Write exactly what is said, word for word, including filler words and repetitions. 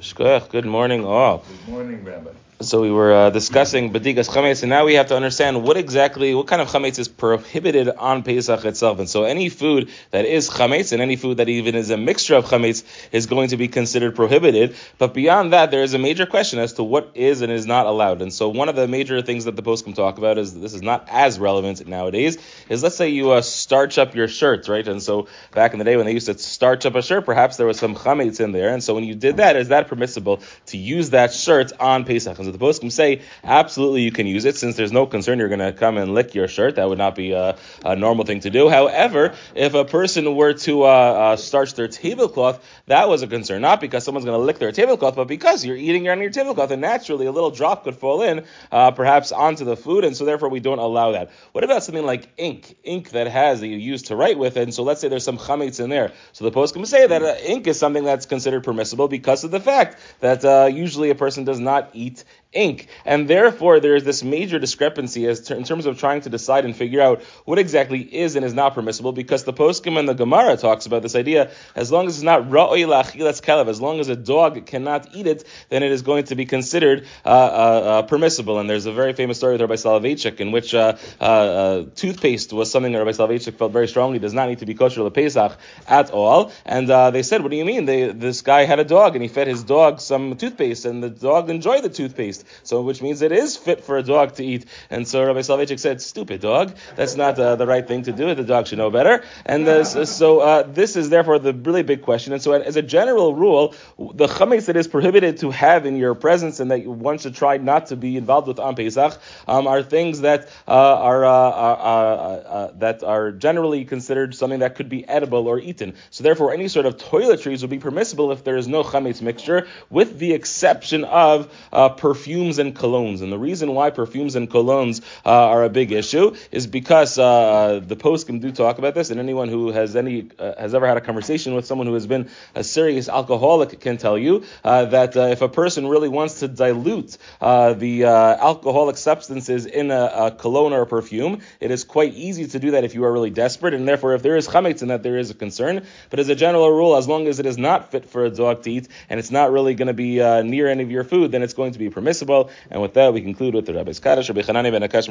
Shkoyach, good morning all. Good morning, Rabbi. So we were uh, discussing Badigas Chametz, and now we have to understand what exactly, what kind of Chametz is prohibited on Pesach itself. And so any food that is Chametz, and any food that even is a mixture of Chametz, is going to be considered prohibited. But beyond that, there is a major question as to what is and is not allowed. And so one of the major things that the poskim talk about is, this is not as relevant nowadays, is let's say you uh, starch up your shirts, right? And so back in the day when they used to starch up a shirt, perhaps there was some Chametz in there. And so when you did that, is that permissible to use that shirt on Pesach? And so the poskim say, absolutely you can use it, since there's no concern you're going to come and lick your shirt. That would not be a, a normal thing to do. However, if a person were to uh, uh, starch their tablecloth, that was a concern. Not because someone's going to lick their tablecloth, but because you're eating on your tablecloth, and naturally a little drop could fall in, uh, perhaps onto the food, and so therefore we don't allow that. What about something like ink? Ink that has, that you use to write with, and so let's say there's some chametz in there. So the poskim say that uh, ink is something that's considered permissible because of the fact that uh, usually a person does not eat ink, and therefore there is this major discrepancy as to, in terms of trying to decide and figure out what exactly is and is not permissible, because the poskim and the Gemara talks about this idea, as long as it's not ra'oi la'achilas kelev, as long as a dog cannot eat it, then it is going to be considered uh, uh, uh, permissible. And there's a very famous story with Rabbi Soloveitchik in which uh, uh, uh, toothpaste was something that Rabbi Soloveitchik felt very strongly does not need to be kosher l'Pesach at all, and uh, they said, what do you mean? They, this guy had a dog and he fed his dog some toothpaste, and the dog enjoyed the toothpaste. So, which means it is fit for a dog to eat. And so Rabbi Soloveitchik said, stupid dog, that's not uh, the right thing to do. The dog should know better. And uh, so uh, this is therefore the really big question. And so as a general rule, the chametz that is prohibited to have in your presence and that one should try not to be involved with on Pesach um, are things that uh, are uh, uh, uh, uh, that are generally considered something that could be edible or eaten. So therefore any sort of toiletries would be permissible if there is no chametz mixture, with the exception of uh, perfume Perfumes and colognes. And the reason why perfumes and colognes uh, are a big issue is because uh, the poskim do talk about this, and anyone who has any uh, has ever had a conversation with someone who has been a serious alcoholic can tell you uh, that uh, if a person really wants to dilute uh, the uh, alcoholic substances in a, a cologne or a perfume, it is quite easy to do that if you are really desperate, and therefore if there is chametz in that, there is a concern. But as a general rule, as long as it is not fit for a dog to eat, and it's not really going to be uh, near any of your food, then it's going to be permissible. And with that, we conclude with the Rabbi's Kaddish, Rabbi Chanani ben Akash.